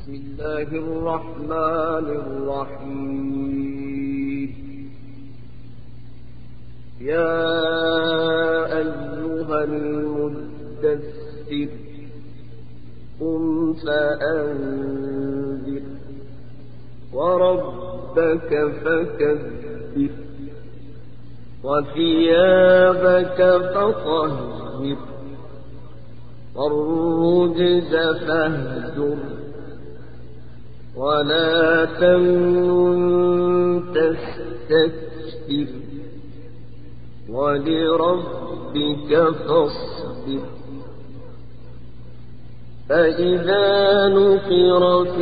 بسم الله الرحمن الرحيم. يا أيها المدثر قم فأنذر وربك فكبر وثيابك فطهر والرجز فاهجر ولا تمنن تستكثر ولربك فاصبر. فإذا نقر في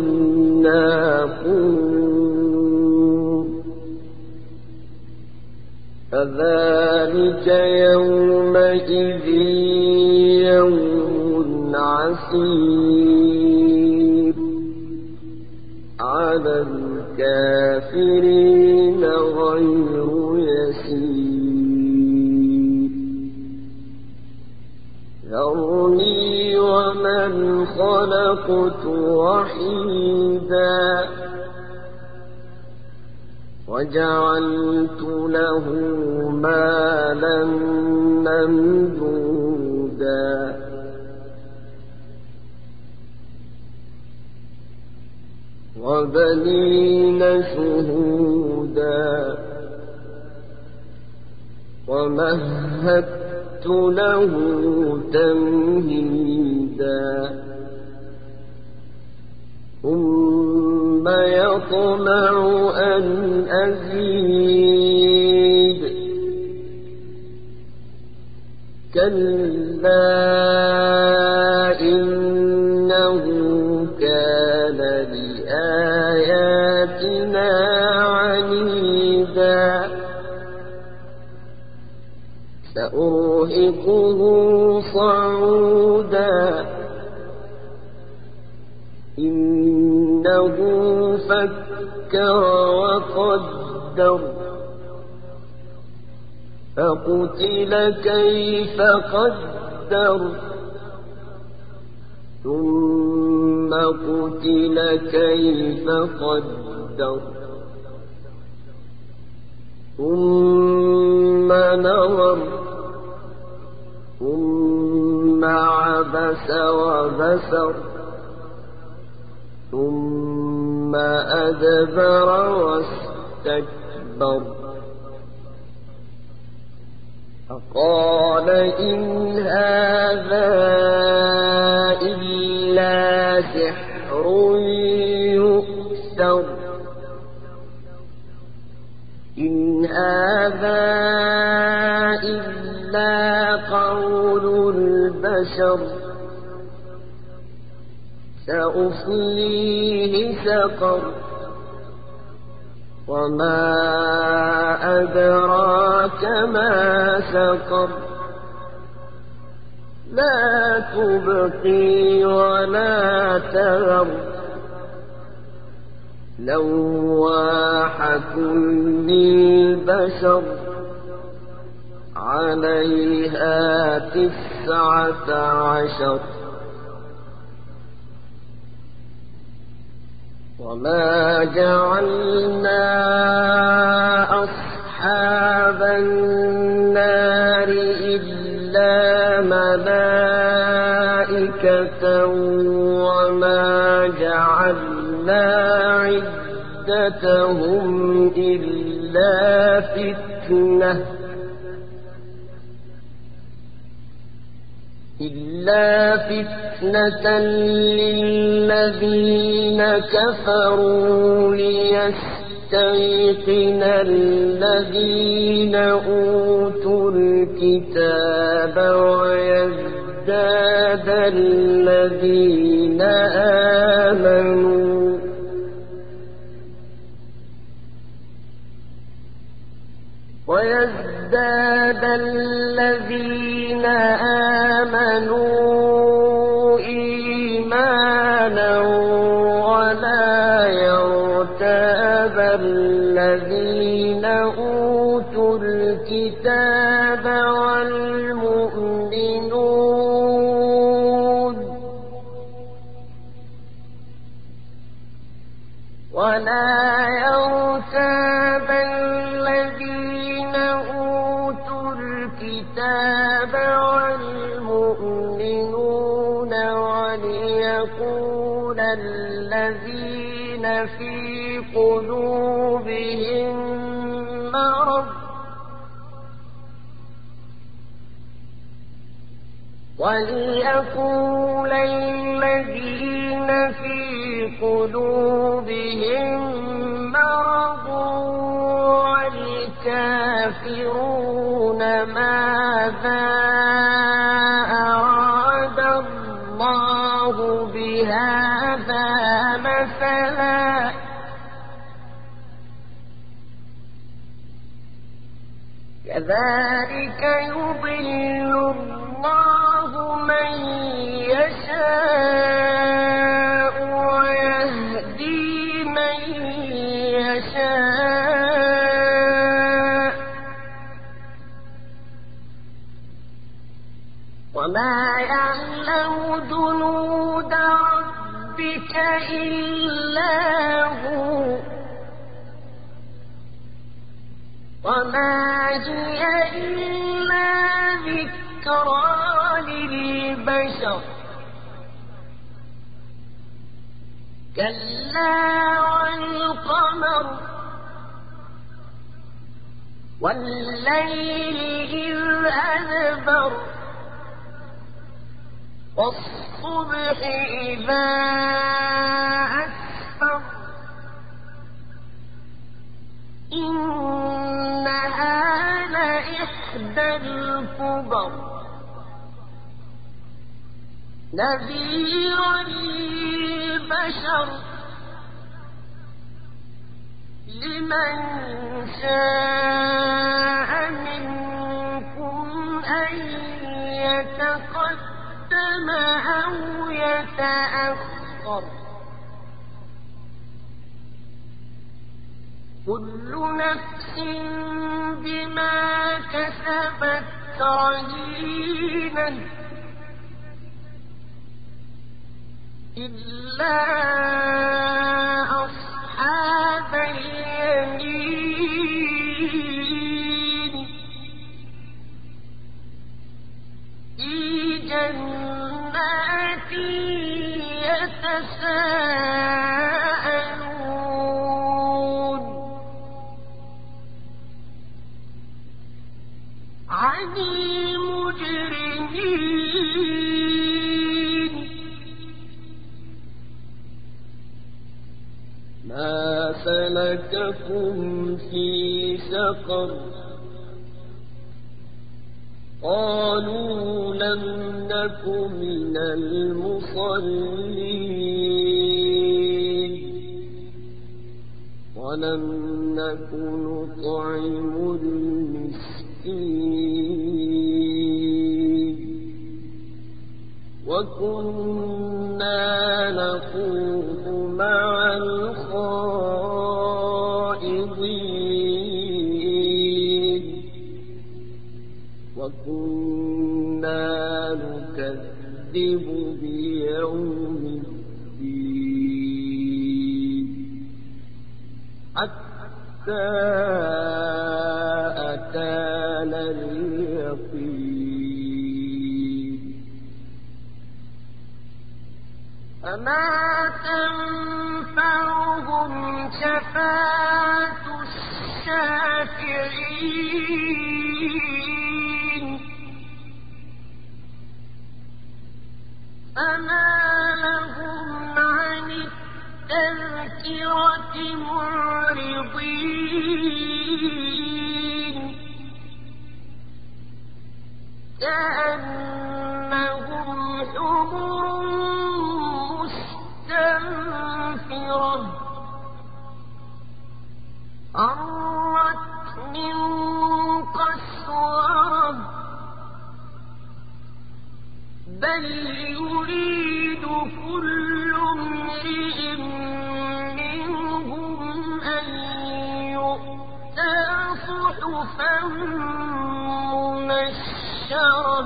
الناقور فذلك يومئذ يوم عسير على الكافرين غير يسير. ذرني ومن خلقت وحيدا وجعلت له مالا ممدودا وبنين شهودا ومهدت له تمهيدا ثم يطمع أن أزيد كلا إنه كان لآياتنا عنيدا سأرهقه صعودا إنه فكر وقدر فقتل كيف قدر ثم قتل كيف قدر ثم نظر ثم عبس وبسر ثم أدبر واستكبر فقال إن هذا إلا سحر يؤثر إن هذا إلا قول البشر سأصليه سقر وما أدراك ما سقر لا تبقي ولا تذر لواحة للبشر عليها 19 وما جعلنا أصحاب النار إلا ملائكة وما جعلنا عدتهم إلا فتنة للذين كفروا ليستيقن الذين أوتوا الكتاب ويزداد الذين آمنوا إيمانا ولا يرتاب الذين أوتوا الكتاب والمؤمنون ولا يرتاب الذين أوتوا الكتاب والمؤمنون وليقول الذين في قلوبهم مرض والكافرون ماذا أراد الله بهذا مثلا كذلك يضل الله من يشاء ويهدي من يشاء وما يعلم جنود ربك إلا هو وما هي إلا ذكرى للبشر كلا والقمر والليل إذ أدبر والصبح إذا أسفر إنها لإحدى الكبر نذيرا للبشر لمن شاء منكم أن يتقدم أو يتأخر كل نفس بما كسبت رهينة إلا أصحاب اليمين في جنات يتساءلون عن المجرمين ما سلككم في سقر قالوا لم نك من المصلين ولم نك نطعم المسكين وكنا نخوض مع الخائضين وكنا نكذب بيوم الدين حتى أتانا اليقين فما تنفعهم شفاعة الشافعين فما لهم عن التذكرة معرضين كأنهم حمر مستنفرة فرت من قسورة بل يريد كل امرئ منهم أن يؤتى صحفا منشرة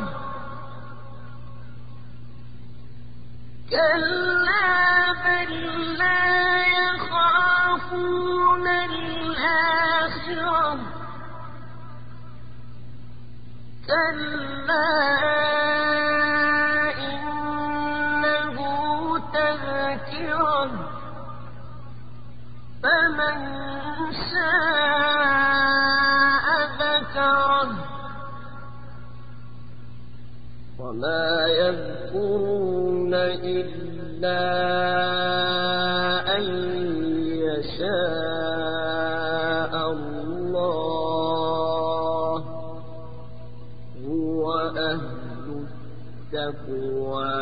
كلا بل لا يخافون كلا إنه تذكرة فمن شاء ذكره وما يذكرون إلا أن يشاء الله هو أهل التقوى